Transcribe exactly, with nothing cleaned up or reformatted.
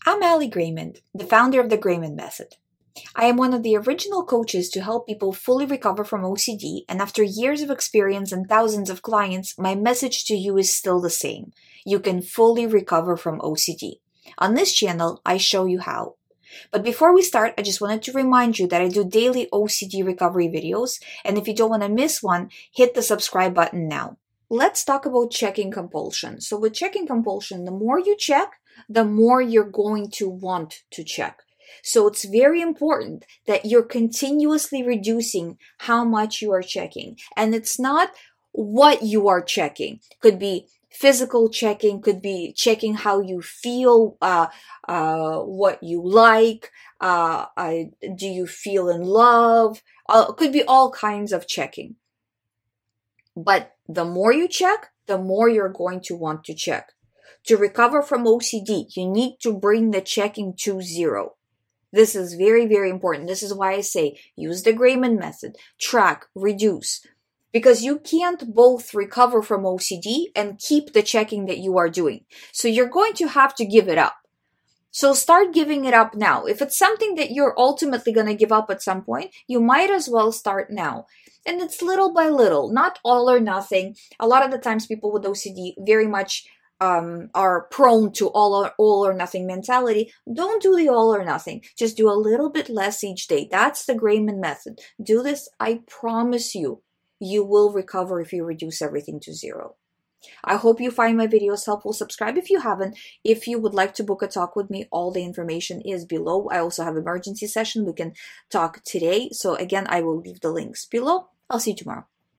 I'm Allie Grayman, the founder of the Grayman Method. I am one of the original coaches to help people fully recover from O C D, and after years of experience and thousands of clients, my message to you is still the same. You can fully recover from O C D. On this channel, I show you how. But before we start, I just wanted to remind you that I do daily O C D recovery videos, and if you don't want to miss one, hit the subscribe button now. Let's talk about checking compulsion. So with checking compulsion, the more you check, the more you're going to want to check. So it's very important that you're continuously reducing how much you are checking. And it's not what you are checking. Could be physical checking, could be checking how you feel, uh, uh, what you like, uh, I, do you feel in love? Uh, could be all kinds of checking. But the more you check, the more you're going to want to check. To recover from O C D, you need to bring the checking to zero. This is very, very important. This is why I say use the Grayman method. Track, reduce. Because you can't both recover from O C D and keep the checking that you are doing. So you're going to have to give it up. So start giving it up now. If it's something that you're ultimately going to give up at some point, you might as well start now. And it's little by little, not all or nothing. A lot of the times people with O C D very much um, are prone to all or, all or nothing mentality. Don't do the all or nothing. Just do a little bit less each day. That's the Grayman method. Do this. I promise you, you will recover if you reduce everything to zero. I hope you find my videos helpful. Subscribe if you haven't. If you would like to book a talk with me, all the information is below. I also have an emergency session. We can talk today. So again, I will leave the links below. I'll see you tomorrow.